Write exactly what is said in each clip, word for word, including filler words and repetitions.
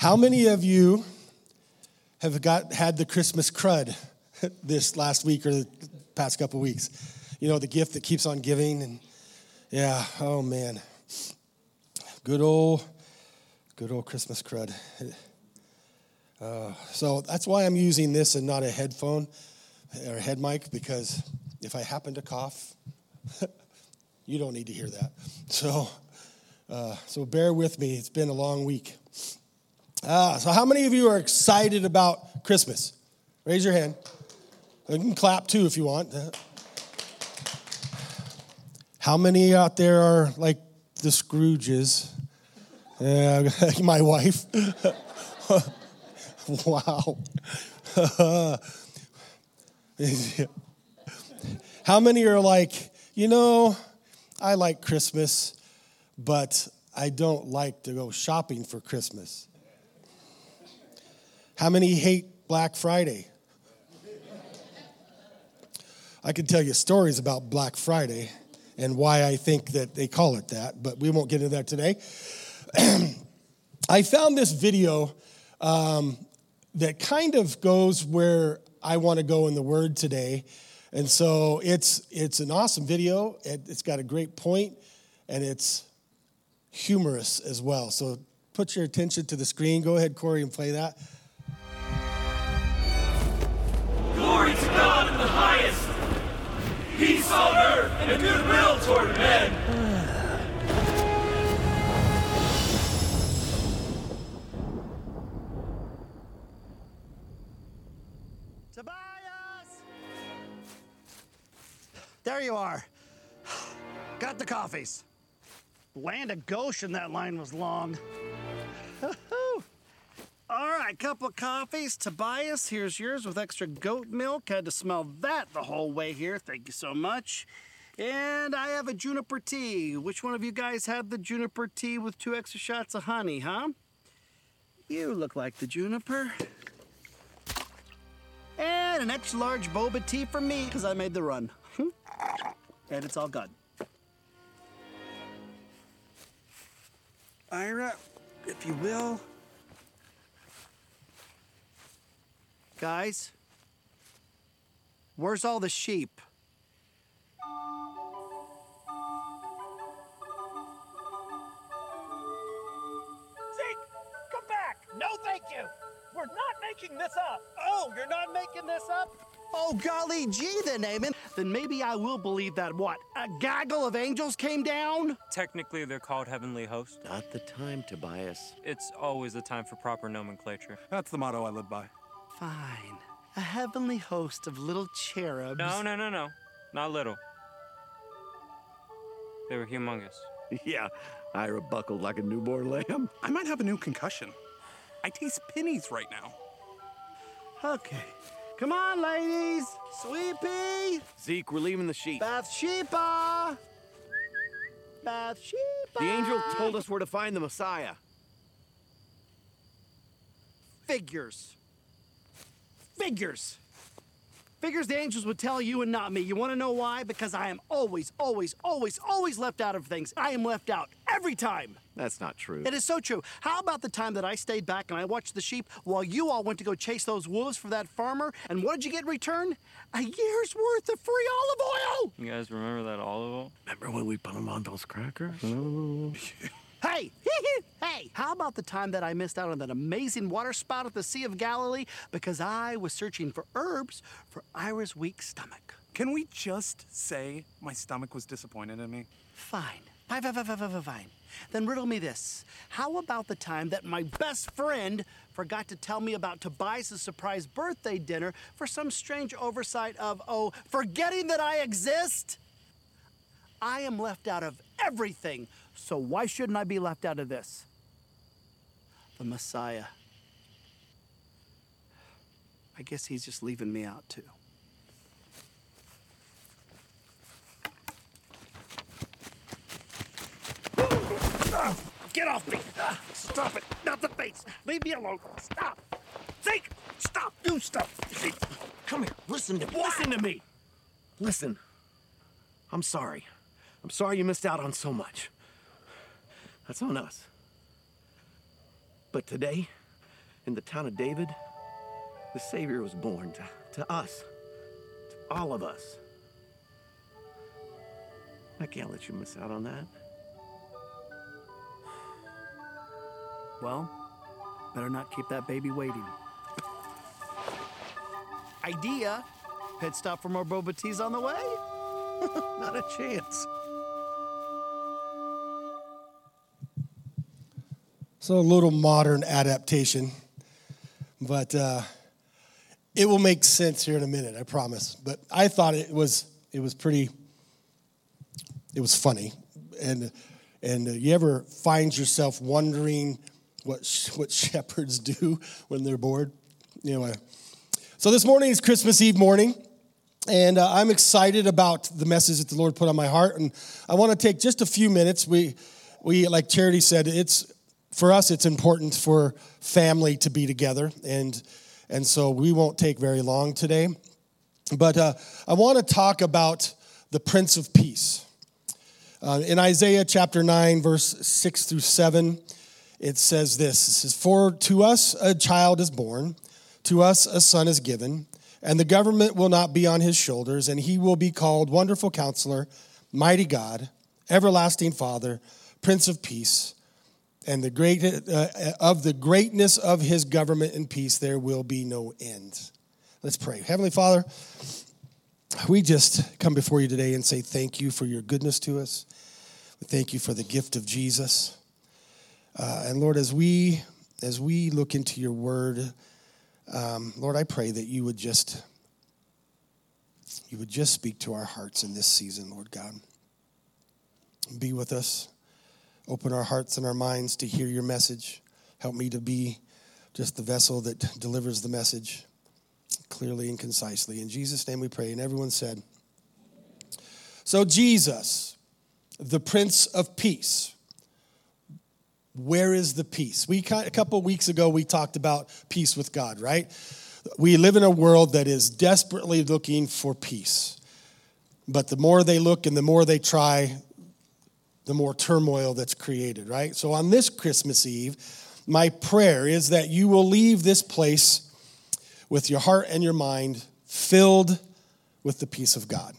How many of you have got had the Christmas crud this last week or the past couple weeks? You know, the gift that keeps on giving. And yeah, oh man. Good old, good old Christmas crud. Uh, so that's why I'm using this and not a headphone or a head mic, because if I happen to cough, you don't need to hear that. So, uh, so bear with me. It's been a long week. Ah, so how many of you are excited about Christmas? Raise your hand. You can clap too if you want. How many out there are like the Scrooges? Uh, my wife. Wow. How many are like, you know, I like Christmas, but I don't like to go shopping for Christmas? How many hate Black Friday? I could tell you stories about Black Friday and why I think that they call it that, but we won't get into that today. I found this video um, that kind of goes where I want to go in the Word today. And so it's it's an awesome video. It, it's got a great point, and it's humorous as well. So put your attention to the screen. Go ahead, Corey, and play that. Glory to God in the highest, peace on earth, and a goodwill toward men. Tobias! There you are. Got the coffees. Land of Goshen, that line was long. All right, couple of coffees. Tobias, here's yours with extra goat milk. Had to smell that the whole way here. Thank you so much. And I have a juniper tea. Which one of you guys had the juniper tea with two extra shots of honey, huh? You look like the juniper. And an extra large boba tea for me, because I made the run. And it's all good. Ira, if you will. Guys, where's all the sheep? Zeke, come back! No, thank you! We're not making this up! Oh, you're not making this up? Oh, golly gee then, Eamon. Then maybe I will believe that, what, a gaggle of angels came down? Technically, they're called heavenly hosts. Not the time, Tobias. It's always the time for proper nomenclature. That's the motto I live by. Fine. A heavenly host of little cherubs. No, no, no, no. Not little. They were humongous. Yeah, Ira buckled like a newborn lamb. I might have a new concussion. I taste pennies right now. Okay. Come on, ladies. Sweepy. Zeke, we're leaving the sheep. Bathsheba. Bathsheba. The angel told us where to find the Messiah. Figures. Figures. Figures the angels would tell you and not me. You want to know why? Because I am always, always, always, always left out of things. I am left out every time. That's not true. It is so true. How about the time that I stayed back and I watched the sheep while you all went to go chase those wolves for that farmer? And what did you get in return? A year's worth of free olive oil! You guys remember that olive oil? Remember when we put them on those crackers? Hey! Hey! How about the time that I missed out on that amazing water spout at the Sea of Galilee because I was searching for herbs for Ira's weak stomach? Can we just say my stomach was disappointed in me? Fine. Fine, fine, fine, fine, fine, fine. Then riddle me this. How about the time that my best friend forgot to tell me about Tobias' surprise birthday dinner for some strange oversight of, oh, forgetting that I exist? I am left out of everything, so why shouldn't I be left out of this? The Messiah. I guess he's just leaving me out, too. Get off me! Uh, stop it! Not the face! Leave me alone! Stop! Zeke! Stop! You stop! Zeke! Come here. Listen to me. Listen to me. Listen. I'm sorry. I'm sorry you missed out on so much. That's on us. But today, in the town of David, the Savior was born to, to us, to all of us. I can't let you miss out on that. Well, better not keep that baby waiting. Idea. Pit stop for more boba teas on the way? Not a chance. So a little modern adaptation, but uh, it will make sense here in a minute, I promise. But I thought it was it was pretty, it was funny. And and uh, you ever find yourself wondering what sh- what shepherds do when they're bored? Anyway, so this morning is Christmas Eve morning, and uh, I'm excited about the message that the Lord put on my heart. And I want to take just a few minutes. We we like Charity said, it's for us, it's important for family to be together, and and so we won't take very long today. But uh, I want to talk about the Prince of Peace. Uh, in Isaiah chapter nine, verse six through seven, it says this. It says, "For to us a child is born, to us a son is given, and the government will not be on his shoulders, and he will be called Wonderful Counselor, Mighty God, Everlasting Father, Prince of Peace. And the great uh, of the greatness of his government and peace, there will be no end." Let's pray. Heavenly Father, we just come before you today and say thank you for your goodness to us. We thank you for the gift of Jesus. Uh, and Lord, as we as we look into your word, um, Lord, I pray that you would just you would just speak to our hearts in this season, Lord God. Be with us. Open our hearts and our minds to hear your message. Help me to be just the vessel that delivers the message clearly and concisely. In Jesus' name we pray. And everyone said, so Jesus, the Prince of Peace. Where is the peace? We a couple of weeks ago, we talked about peace with God, right? We live in a world that is desperately looking for peace. But the more they look and the more they try, the more turmoil that's created, right? So on this Christmas Eve, my prayer is that you will leave this place with your heart and your mind filled with the peace of God.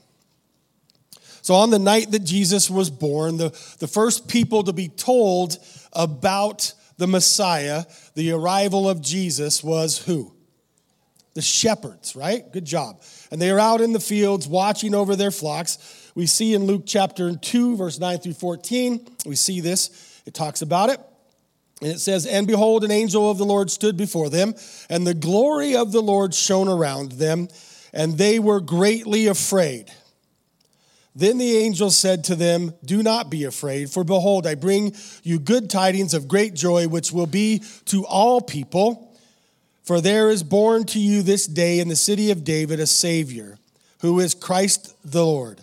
So on the night that Jesus was born, the, the first people to be told about the Messiah, the arrival of Jesus, was who? The shepherds, right? Good job. And they are out in the fields watching over their flocks. We see in Luke chapter two, verse nine through fourteen, we see this. It talks about it. And it says, "And behold, an angel of the Lord stood before them, and the glory of the Lord shone around them, and they were greatly afraid. Then the angel said to them, 'Do not be afraid, for behold, I bring you good tidings of great joy, which will be to all people. For there is born to you this day in the city of David a Savior, who is Christ the Lord.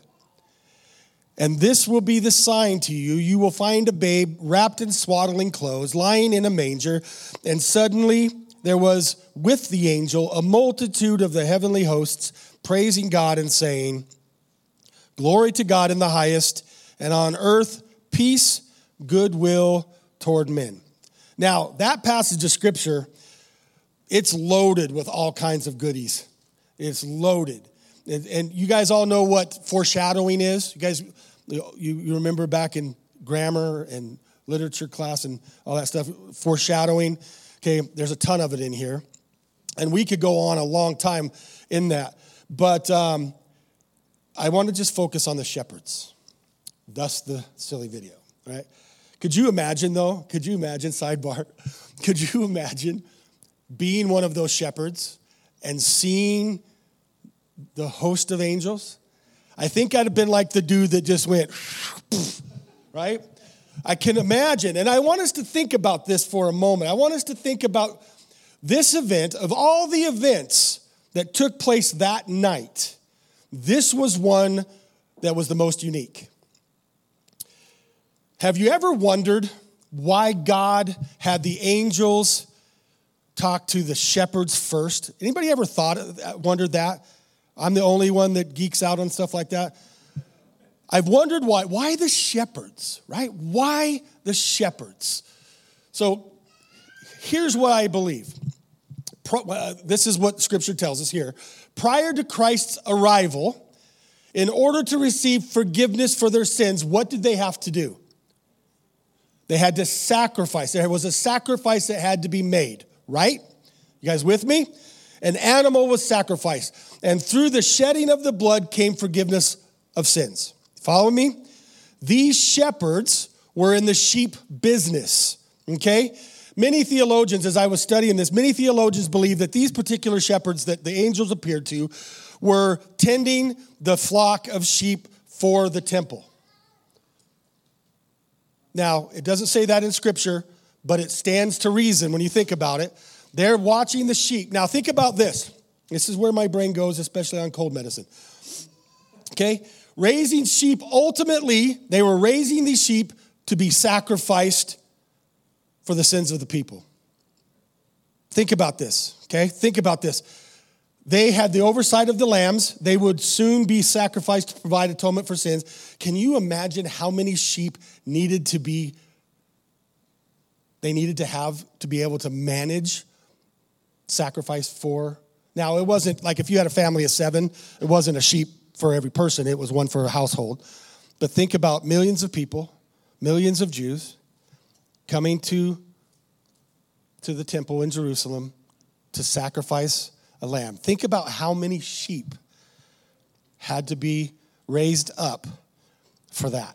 And this will be the sign to you. You will find a babe wrapped in swaddling clothes, lying in a manger.' And suddenly there was with the angel a multitude of the heavenly hosts, praising God and saying, 'Glory to God in the highest, and on earth peace, goodwill toward men.'" Now, that passage of Scripture, it's loaded with all kinds of goodies. It's loaded. And, and you guys all know what foreshadowing is. You guys, you, you remember back in grammar and literature class and all that stuff, foreshadowing. Okay, there's a ton of it in here. And we could go on a long time in that. But um, I want to just focus on the shepherds. Thus the silly video, right? Could you imagine, though? Could you imagine, sidebar, could you imagine being one of those shepherds and seeing the host of angels? I think I'd have been like the dude that just went, right? I can imagine. And I want us to think about this for a moment. I want us to think about this event. Of all the events that took place that night, this was one that was the most unique. Have you ever wondered why God had the angels talk to the shepherds first? Anybody ever thought, wondered that? I'm the only one that geeks out on stuff like that. I've wondered why. Why the shepherds, right? Why the shepherds? So here's what I believe. pro, uh, this is what Scripture tells us here. Prior to Christ's arrival, in order to receive forgiveness for their sins, what did they have to do? They had to sacrifice. There was a sacrifice that had to be made, right? You guys with me? An animal was sacrificed. And through the shedding of the blood came forgiveness of sins. Follow me? These shepherds were in the sheep business, okay? Many theologians, as I was studying this, many theologians believe that these particular shepherds that the angels appeared to were tending the flock of sheep for the temple. Now, it doesn't say that in Scripture, but it stands to reason when you think about it. They're watching the sheep. Now, think about this. This is where my brain goes, especially on cold medicine. Okay? Raising sheep, ultimately, they were raising these sheep to be sacrificed for the sins of the people. Think about this, okay? Think about this. They had the oversight of the lambs. They would soon be sacrificed to provide atonement for sins. Can you imagine how many sheep needed to be, they needed to have to be able to manage sacrifice for? Now, it wasn't like if you had a family of seven, it wasn't a sheep for every person. It was one for a household. But think about millions of people, millions of Jews coming to, to the temple in Jerusalem to sacrifice a lamb. Think about how many sheep had to be raised up for that.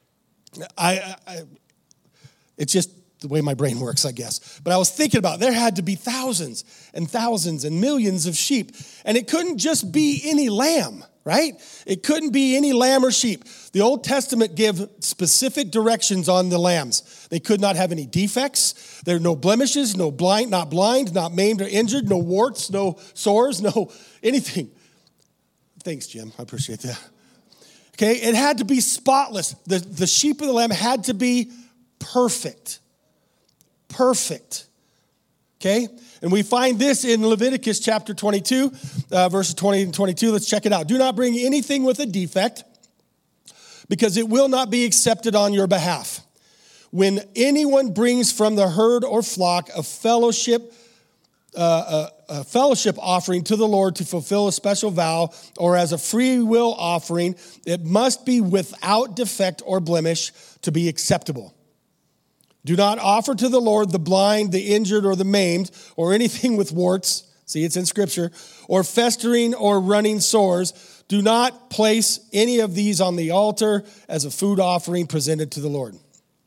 I, I, it's just the way my brain works, I guess. But I was thinking about it. There had to be thousands and thousands and millions of sheep. And it couldn't just be any lamb, right? It couldn't be any lamb or sheep. The Old Testament give specific directions on the lambs. They could not have any defects. There are no blemishes, no blind, not blind, not maimed or injured, no warts, no sores, no anything. Thanks, Jim. I appreciate that. Okay, it had to be spotless. The, the sheep of the lamb had to be perfect. Perfect. Okay? And we find this in Leviticus chapter twenty-two, uh, verses twenty and twenty-two. Let's check it out. Do not bring anything with a defect, because it will not be accepted on your behalf. When anyone brings from the herd or flock a fellowship, uh, a, a fellowship offering to the Lord to fulfill a special vow, or as a free will offering, it must be without defect or blemish to be acceptable. Do not offer to the Lord the blind, the injured, or the maimed, or anything with warts. See, it's in Scripture. Or festering or running sores. Do not place any of these on the altar as a food offering presented to the Lord.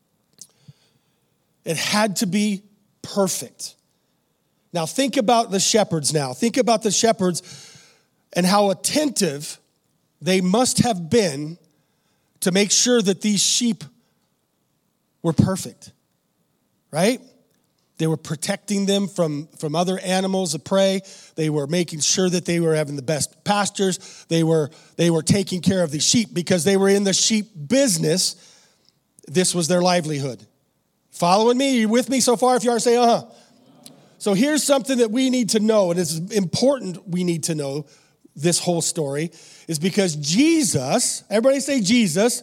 It had to be perfect. Now, think about the shepherds now. Think about the shepherds and how attentive they must have been to make sure that these sheep were perfect. Right? They were protecting them from, from other animals of prey. They were making sure that they were having the best pastures. They were, they were taking care of the sheep because they were in the sheep business. This was their livelihood. Following me? Are you with me so far? If you are, say, uh-huh. So here's something that we need to know, and it's important we need to know this whole story, is because Jesus, everybody say Jesus.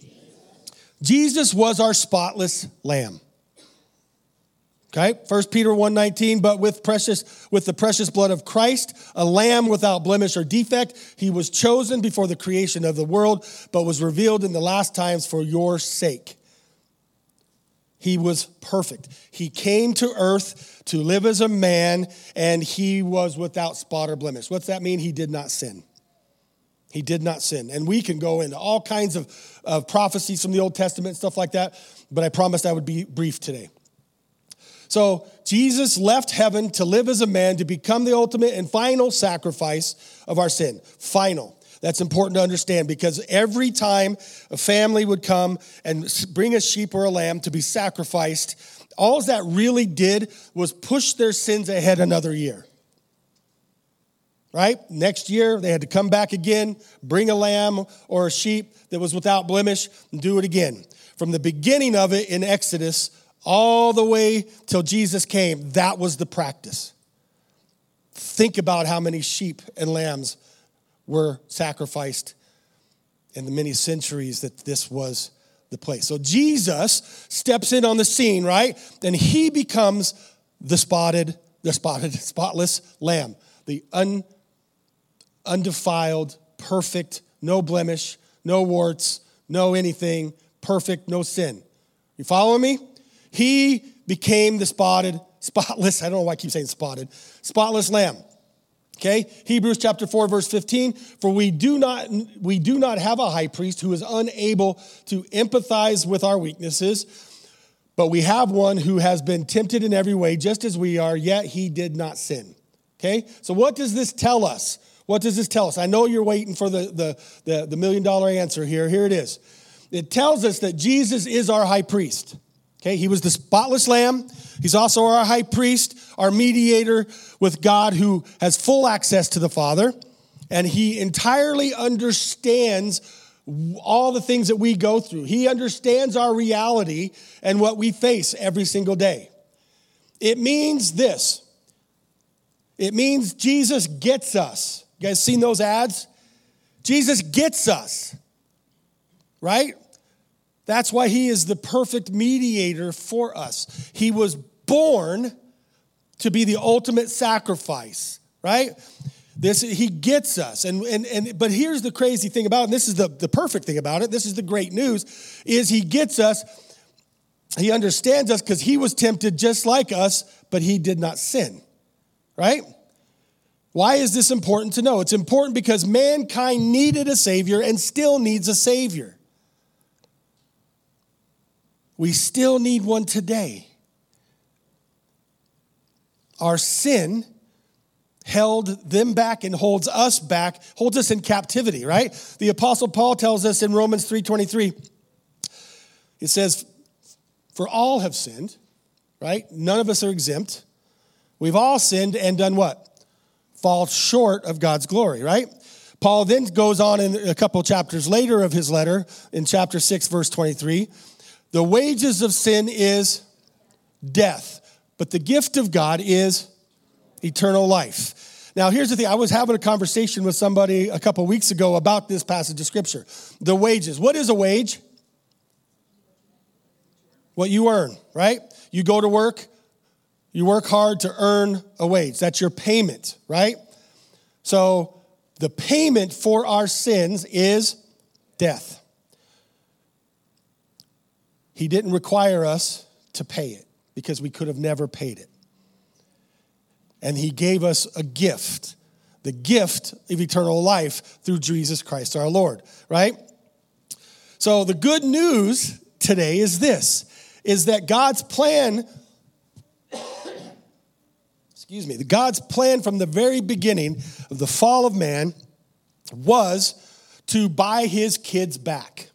Jesus was our spotless lamb. Okay, First Peter one nineteen, but with precious with the precious blood of Christ, a lamb without blemish or defect, he was chosen before the creation of the world, but was revealed in the last times for your sake. He was perfect. He came to earth to live as a man, and he was without spot or blemish. What's that mean? He did not sin. He did not sin. And we can go into all kinds of, of prophecies from the Old Testament and stuff like that, but I promised I would be brief today. So Jesus left heaven to live as a man, to become the ultimate and final sacrifice of our sin. Final. That's important to understand, because every time a family would come and bring a sheep or a lamb to be sacrificed, all that really did was push their sins ahead another year. Right? Next year, they had to come back again, bring a lamb or a sheep that was without blemish, and do it again. From the beginning of it in Exodus, all the way till Jesus came, that was the practice. Think about how many sheep and lambs were sacrificed in the many centuries that this was the place. So Jesus steps in on the scene, right? And he becomes the spotted the spotted, spotless lamb, the un, undefiled, perfect, no blemish, no warts, no anything, perfect, no sin. You following me? He became the spotted, spotless, I don't know why I keep saying spotted, spotless lamb. Okay? Hebrews chapter four, verse fifteen, for we do not we do not have a high priest who is unable to empathize with our weaknesses, but we have one who has been tempted in every way, just as we are, yet he did not sin. Okay? So what does this tell us? What does this tell us? I know you're waiting for the, the, the, the million dollar answer here. Here it is. It tells us that Jesus is our high priest. Okay? He was the spotless lamb. He's also our high priest, our mediator with God who has full access to the Father. And he entirely understands all the things that we go through. He understands our reality and what we face every single day. It means this. It means Jesus gets us. You guys seen those ads? Jesus gets us, right? That's why he is the perfect mediator for us. He was born to be the ultimate sacrifice, right? This, he gets us. And, and, and, but here's the crazy thing about it, and this is the, the perfect thing about it, this is the great news, is he gets us, he understands us because he was tempted just like us, but he did not sin, right? Why is this important to know? It's important because mankind needed a Savior and still needs a Savior. We still need one today. Our sin held them back and holds us back, holds us in captivity, right? The Apostle Paul tells us in Romans three twenty-three, it says, for all have sinned, right? None of us are exempt. We've all sinned and done what? Fall short of God's glory, right? Paul then goes on in a couple chapters later of his letter, in chapter six, verse twenty-three, the wages of sin is death, but the gift of God is eternal life. Now, here's the thing. I was having a conversation with somebody a couple weeks ago about this passage of Scripture. The wages. What is a wage? What you earn, right? You go to work, you work hard to earn a wage. That's your payment, right? So the payment for our sins is death. He didn't require us to pay it because we could have never paid it. And he gave us a gift, the gift of eternal life through Jesus Christ our Lord, right? So the good news today is this, is that God's plan, excuse me, God's plan from the very beginning of the fall of man was to buy his kids back.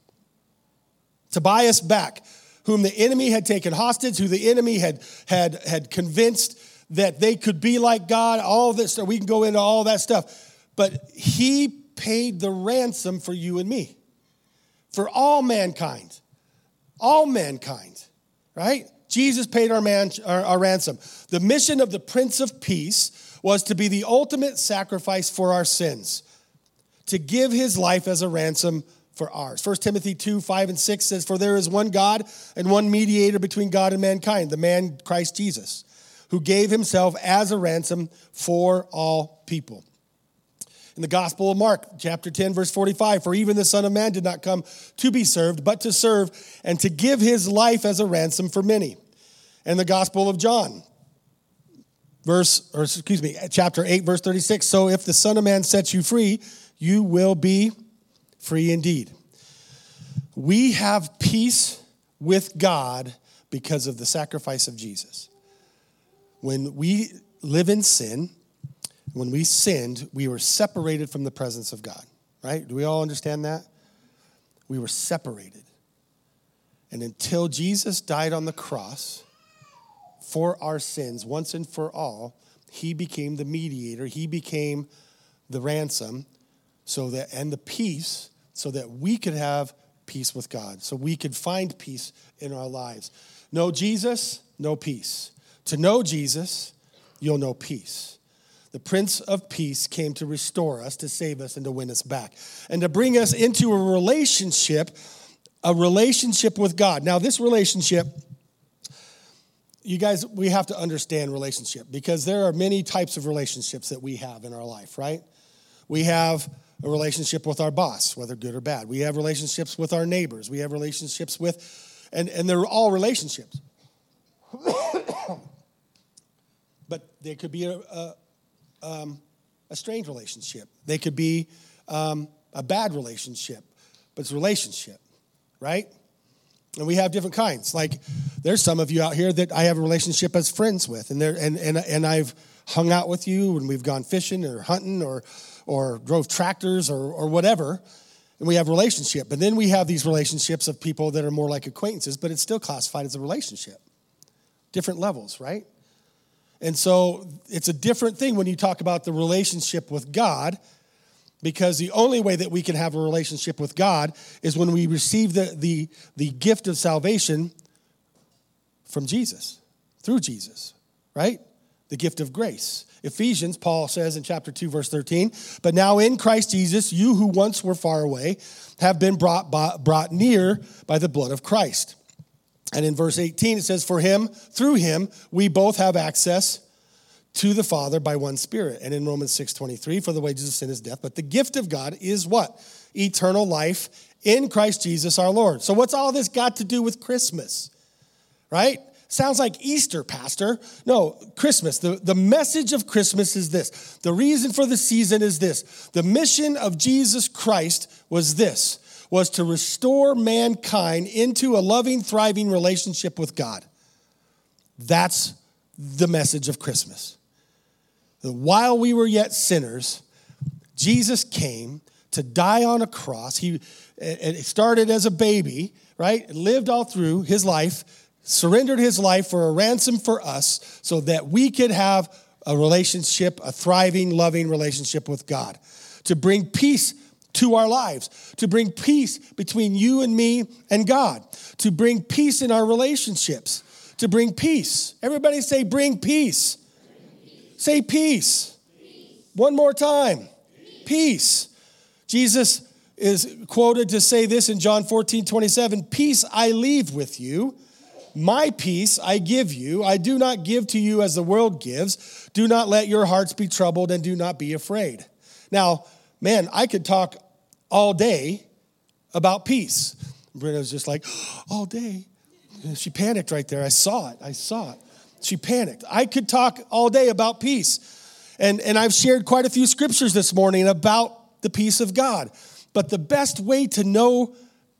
To buy us back, whom the enemy had taken hostage, who the enemy had, had, had convinced that they could be like God, all this stuff. We can go into all that stuff. But he paid the ransom for you and me, for all mankind, all mankind, right? Jesus paid our, man, our, our ransom. The mission of the Prince of Peace was to be the ultimate sacrifice for our sins, to give his life as a ransom for ours. First Timothy two, five, and six says, for there is one God and one mediator between God and mankind, the man Christ Jesus, who gave himself as a ransom for all people. In the Gospel of Mark, chapter ten, verse forty-five, for even the Son of Man did not come to be served, but to serve and to give his life as a ransom for many. And the Gospel of John, verse, or excuse me, chapter eight, verse thirty-six, so if the Son of Man sets you free, you will be free indeed. We have peace with God because of the sacrifice of Jesus. When we live in sin, when we sinned, we were separated from the presence of God, right? Do we all understand that? We were separated. And until Jesus died on the cross for our sins, once and for all, he became the mediator. He became the ransom, so that and the peace, so that we could have peace with God, so we could find peace in our lives. Know Jesus, no peace. To know Jesus, you'll know peace. The Prince of Peace came to restore us, to save us, and to win us back, and to bring us into a relationship, a relationship with God. Now, this relationship, you guys, we have to understand relationship because there are many types of relationships that we have in our life, right? We have a relationship with our boss, whether good or bad. We have relationships with our neighbors. We have relationships with, and, and they're all relationships. But they could be a, a, um, a strange relationship. They could be um, a bad relationship, but it's a relationship, right? And we have different kinds. Like there's some of you out here that I have a relationship as friends with, and and and and I've hung out with you, and we've gone fishing or hunting or or drove tractors or or whatever, and we have a relationship. But then we have these relationships of people that are more like acquaintances, but it's still classified as a relationship. Different levels, right? And so it's a different thing when you talk about the relationship with God, because the only way that we can have a relationship with God is when we receive the, the, the gift of salvation from Jesus, through Jesus, right? The gift of grace. Ephesians, Paul says in chapter two, verse thirteen, but now in Christ Jesus, you who once were far away have been brought, by, brought near by the blood of Christ. And in verse eighteen, it says, for him, through him, we both have access to the Father by one Spirit. And in Romans six twenty-three, for the wages of sin is death, but the gift of God is what? Eternal life in Christ Jesus our Lord. So what's all this got to do with Christmas? Right? Sounds like Easter, Pastor. No, Christmas. The, the message of Christmas is this. The reason for the season is this. The mission of Jesus Christ was this. Was to restore mankind into a loving, thriving relationship with God. That's the message of Christmas. While we were yet sinners, Jesus came to die on a cross. He it started as a baby, right? Lived all through his life, surrendered his life for a ransom for us so that we could have a relationship, a thriving, loving relationship with God. To bring peace to our lives, to bring peace between you and me and God, to bring peace in our relationships, to bring peace. Everybody say, bring peace. Bring peace. Say peace. Peace. One more time. Peace. Peace. Jesus is quoted to say this in John fourteen twenty-seven, peace I leave with you, my peace I give you. I do not give to you as the world gives. Do not let your hearts be troubled and do not be afraid. Now, man, I could talk all day about peace. Britta was just like, all day. She panicked right there. I saw it. I saw it. She panicked. I could talk all day about peace. And, and I've shared quite a few scriptures this morning about the peace of God. But the best way to know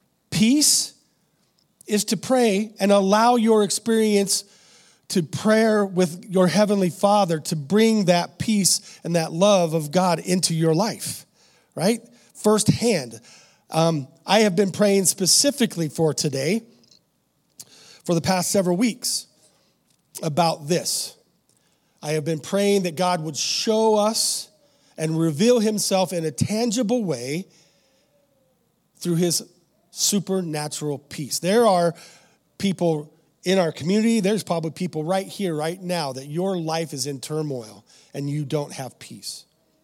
peace is to pray and allow your experience to prayer with your Heavenly Father to bring that peace and that love of God into your life, right? Firsthand. Um, I have been praying specifically for today, for the past several weeks, about this. I have been praying that God would show us and reveal himself in a tangible way through his supernatural peace. There are people in our community, there's probably people right here, right now, that your life is in turmoil and you don't have peace.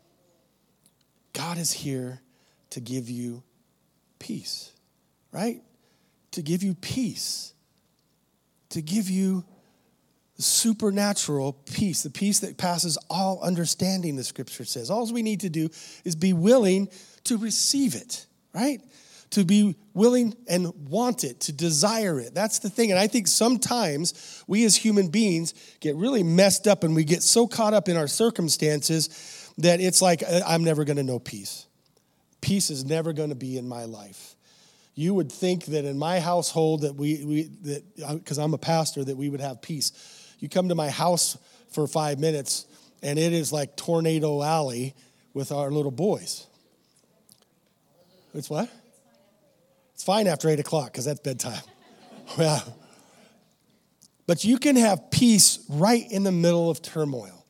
God is here to give you peace, right? To give you peace. To give you supernatural peace, the peace that passes all understanding, the scripture says. All we need to do is be willing to receive it, right? To be willing and want it, to desire it. That's the thing. And I think sometimes we as human beings get really messed up and we get so caught up in our circumstances that it's like, I'm never going to know peace. Peace is never going to be in my life. You would think that in my household that we, we that because I'm a pastor, that we would have peace. You come to my house for five minutes and it is like Tornado Alley with our little boys. It's what? It's fine after eight o'clock because that's bedtime. Yeah. But you can have peace right in the middle of turmoil.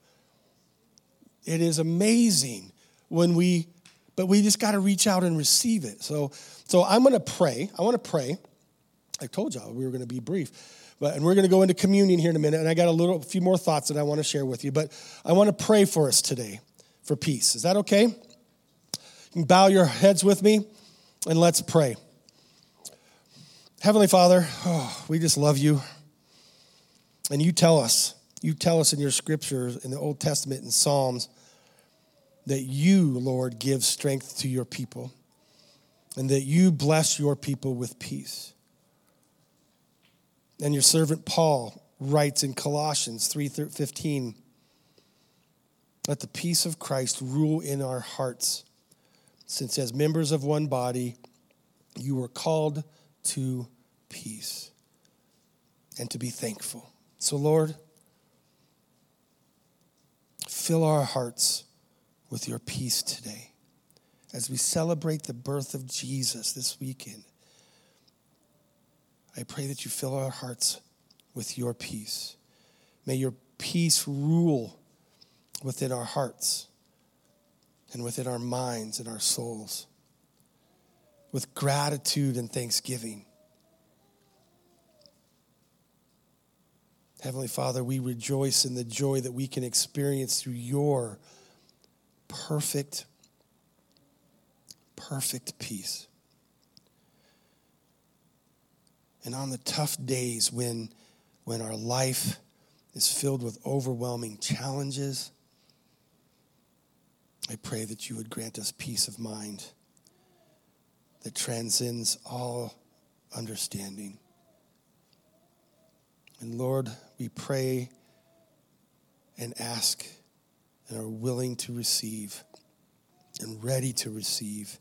It is amazing when we, but we just got to reach out and receive it. So, so I'm going to pray. I want to pray. I told y'all we were going to be brief. But, and we're going to go into communion here in a minute. And I got a little, a few more thoughts that I want to share with you. But I want to pray for us today for peace. Is that okay? You can bow your heads with me and let's pray. Heavenly Father, oh, we just love you. And you tell us, you tell us in your scriptures, in the Old Testament and Psalms, that you, Lord, give strength to your people and that you bless your people with peace. And your servant Paul writes in Colossians three fifteen, let the peace of Christ rule in our hearts, since as members of one body, you were called to peace and to be thankful. So, Lord, fill our hearts with your peace today as we celebrate the birth of Jesus this weekend. I pray that you fill our hearts with your peace. May your peace rule within our hearts and within our minds and our souls with gratitude and thanksgiving. Heavenly Father, we rejoice in the joy that we can experience through your perfect, perfect peace. And on the tough days when, when our life is filled with overwhelming challenges, I pray that you would grant us peace of mind that transcends all understanding. And Lord, we pray and ask and are willing to receive and ready to receive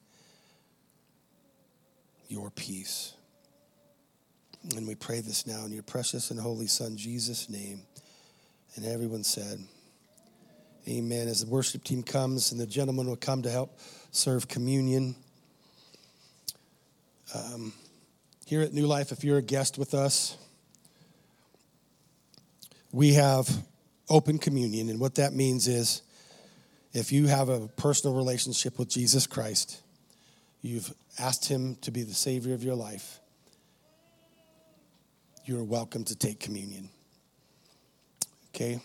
your peace. And we pray this now in your precious and holy Son, Jesus' name. And everyone said, amen. As the worship team comes and the gentleman will come to help serve communion. Um, here at New Life, if you're a guest with us, we have open communion. And what that means is if you have a personal relationship with Jesus Christ, you've asked him to be the Savior of your life, you're welcome to take communion. Okay?